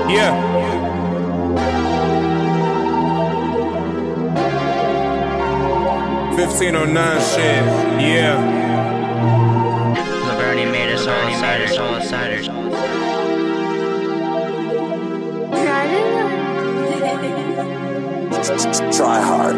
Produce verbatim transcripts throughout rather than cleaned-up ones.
Yeah. fifteen oh nine shit, yeah. Lil Bernie made us all insiders, all insiders. Try hard.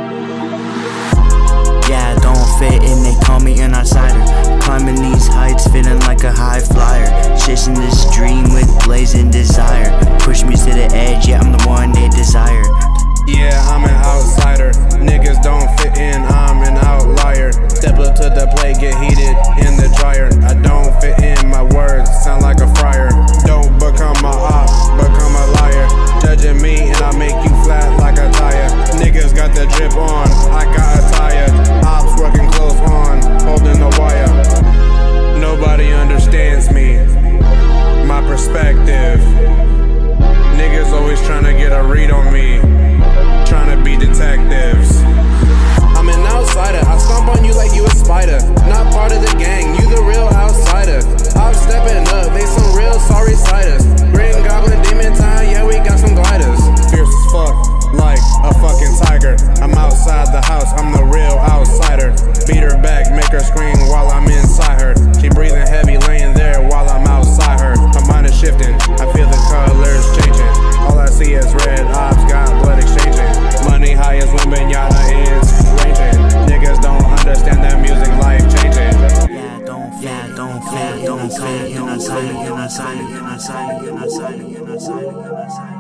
Yeah, I don't fit and they call me an outsider. Climbing these heights, feeling like a high flyer. Chasing this dream with blazing desire. Push me to the edge, yeah, I'm the one they desire. Yeah, I'm an outsider. Niggas don't fit in, I'm an outlier. Step up to the plate, get heated in the dryer. I don't fit in, my words sound like a fryer. Don't become a op, become a liar. Judging me and I make you flat like a tire. Niggas got the drip on, I got a tire. Ops working close on, holding the wire. Nobody understands me, my perspective. Niggas always trying to get a read on me, trying to be detectives. I'm an outsider, I stomp on you like you a spider. Not part of the gang, you the real outsider. I'm stepping up, they some real sorry ciders. Green Goblin, Demon Time, yeah we got some gliders. Fierce as fuck, like a fucking tiger. I'm outside the house, I'm the real outsider. Beat her back, make her scream while I'm inside her. She breathing heavy, laying there while I'm outside her. Her mind is shifting, I feel the colors changing. All I see is red, ops got blood exchanging. Money high as when Benyatta is raging. Niggas don't understand that music life changing. Yeah, don't yeah, don't fit, don't fit, you're not silent, you're not silent, you're not silent, you're not silent, you're not silent, you're not silent.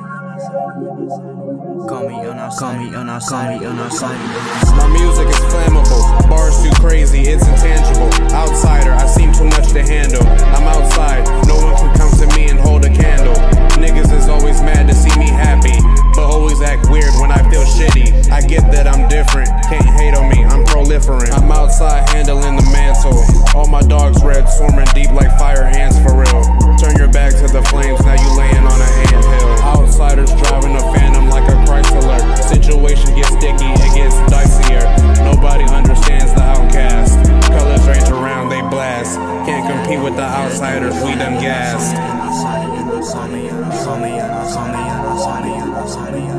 Call me, you're not call me, you're not call me, you're not silent. My music is flammable, bars too crazy, it's intangible. Outsider, I seem too much to handle. I'm outside, no one can come to me and hold a candle. Niggas is always mad to see me happy, but always act weird when I feel shitty. I get that I'm different, can't hate on me, I'm proliferant. I'm outside handling the mantle. All my dogs red, swarming deep like fire ants for real. Turn your back to the flames, now you laying on an anthill. Outsiders driving a phantom like a Chrysler. Situation gets sticky, it gets dicier. Nobody understands the outcast. Colors range around, they blast. Can't compete with the outsiders, we them gassed. Call me, you're not call me, you're not call me, you're not call me, you're not call me.